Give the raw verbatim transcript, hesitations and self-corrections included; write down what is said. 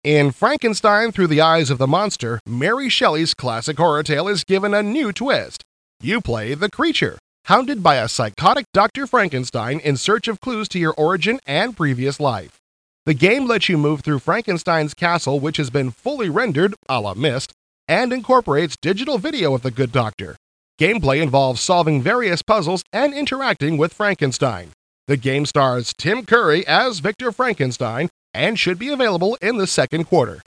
In Frankenstein Through the Eyes of the Monster, Mary Shelley's classic horror tale is given a new twist. You play the creature, hounded by a psychotic Doctor Frankenstein in search of clues to your origin and previous life. The game lets you move through Frankenstein's castle, which has been fully rendered, a la Myst, and incorporates digital video of the good doctor. Gameplay involves solving various puzzles and interacting with Frankenstein. The game stars Tim Curry as Victor Frankenstein and should be available in the second quarter.